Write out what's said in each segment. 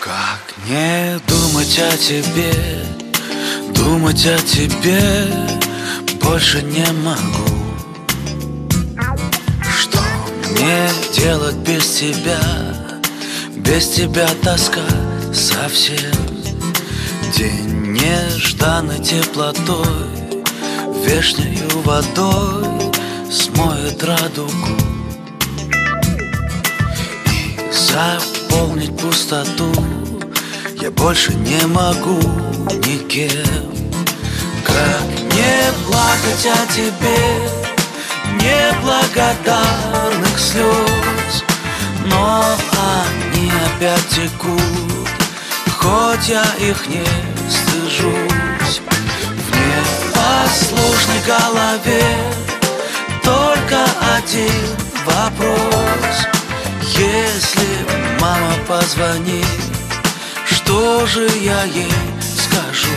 Как не думать о тебе, думать о тебе больше не могу. Что мне делать без тебя? Без тебя тоска совсем. День нежданной теплотой, вешнею водой смоет радугу. И заполнить пустоту я больше не могу никем. Как не плакать о тебе, неблагодарных слез, но они опять текут, хоть я их не стыжусь. В непослушной голове только один вопрос: если мама позвонит, что же я ей скажу?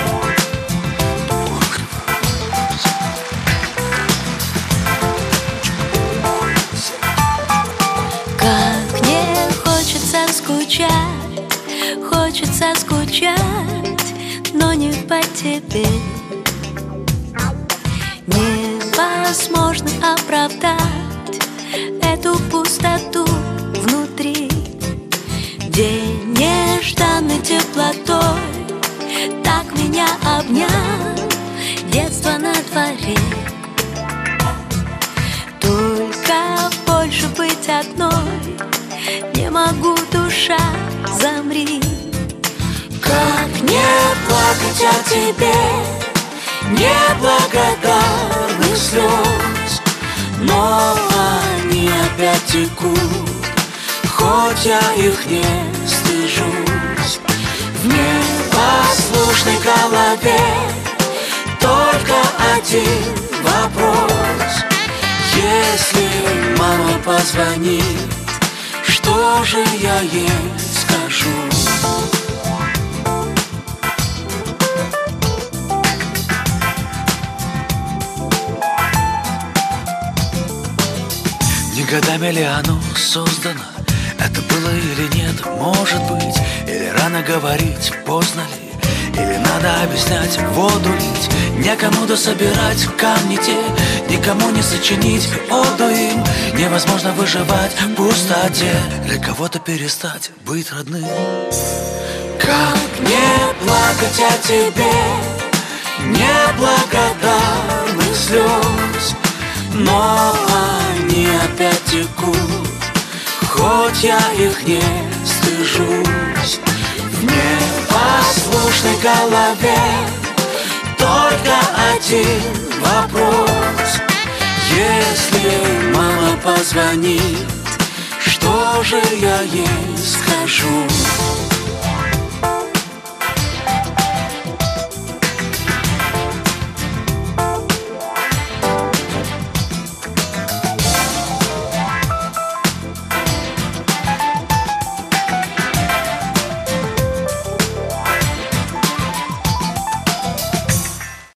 Как не хочется скучать, но не по тебе. Невозможно оправдать эту пустоту внутри. День нежданной теплотой так меня обнял, детство на дворе. Только больше быть одной не могу, душа, замри. Как не плакать о тебе, неблагодарных слез, но они опять текут, хоть я их не стыжусь. В непослушной голове только один вопрос: если мама позвонит, что же я ей скажу? Не годами ли оно создано? Это было или нет, может быть. Или рано говорить, поздно ли? Или надо объяснять, воду лить? Некому дособирать камни те, никому не сочинить оду им. Невозможно выживать в пустоте, для кого-то перестать быть родным. Как не плакать о тебе, неблагодарных слез, но они опять текут, хоть я их не стыжусь. В непослушной голове только один вопрос: если мама позвонит, что же я ей скажу?